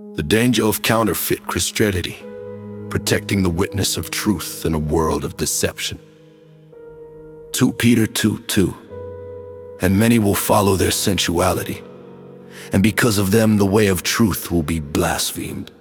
The danger of counterfeit Christianity, protecting the witness of truth in a world of deception. 2 Peter 2:2. And many will follow their sensuality, and because of them the way of truth will be blasphemed.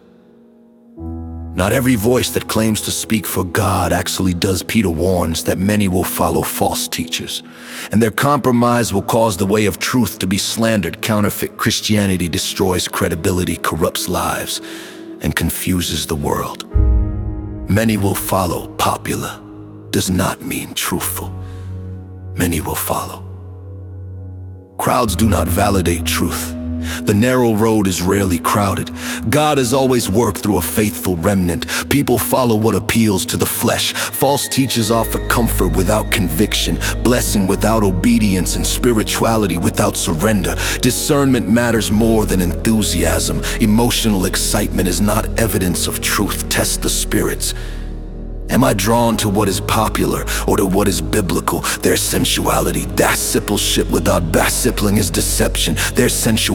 Not every voice that claims to speak for God actually does. Peter warns that many will follow false teachers, and their compromise will cause the way of truth to be slandered. Counterfeit Christianity destroys credibility, corrupts lives, and confuses the world. Many will follow. Popular does not mean truthful. Many will follow. Crowds do not validate truth. The narrow road is rarely crowded. God has always worked through a faithful remnant. People follow what appeals to the flesh. False teachers offer comfort without conviction, blessing without obedience, and spirituality without surrender. Discernment matters more than enthusiasm. Emotional excitement is not evidence of truth. Test the spirits. Am I drawn to what is popular or to what is biblical? There's sensuality. Discipleship without discipline is deception. There's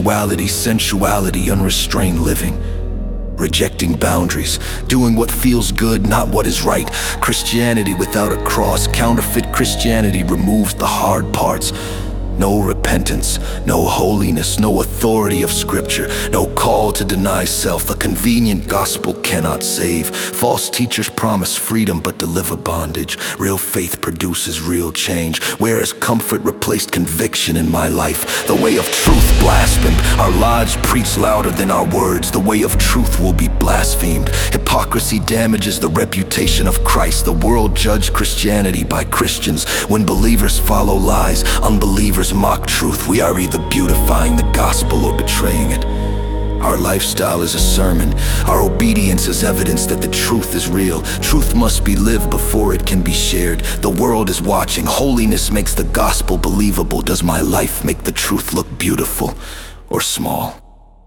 sensuality, unrestrained living. Rejecting boundaries, doing what feels good, not what is right. Christianity without a cross. Counterfeit Christianity removes the hard parts. No repentance, no holiness, no authority of Scripture, no call to deny self. A convenient gospel cannot save. False teachers promise freedom but deliver bondage. Real faith produces real change. Whereas comfort replaced conviction in my life. The way of truth blasphemed. Our lives preach louder than our words. The way of truth will be blasphemed. Hypocrisy damages the reputation of Christ. The world judged Christianity by Christians. When believers follow lies, unbelievers mock truth. We are either beautifying the gospel or betraying it. Our lifestyle is a sermon. Our obedience is evidence that the truth is real. Truth must be lived before it can be shared. The world is watching. Holiness makes the gospel believable. Does my life make the truth look beautiful or small?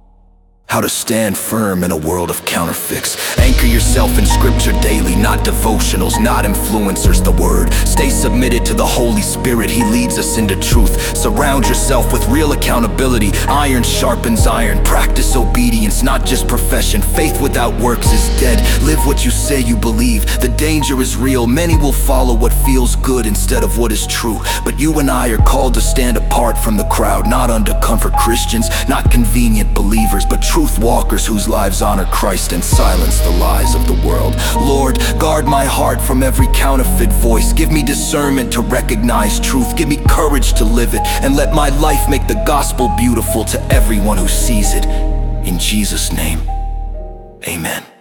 How to stand firm in a world of counterfeits. Anchor yourself in Scripture daily, not devotionals, not influencers, the Word. Stay submitted to the Holy Spirit, He leads us into truth. Surround yourself with real accountability. Iron sharpens iron. Practice obedience, not just profession. Faith without works is dead. Live what you say you believe. The danger is real. Many will follow what feels good instead of what is true. But you and I are called to stand apart from the crowd. Not undercover Christians, not convenient believers, but truth walkers whose lives honor Christ and silence the lies of the world. Lord, guard my heart from every counterfeit voice. Give me discernment to recognize truth. Give me courage to live it, and let my life make the gospel beautiful to everyone who sees it. In Jesus' name, amen.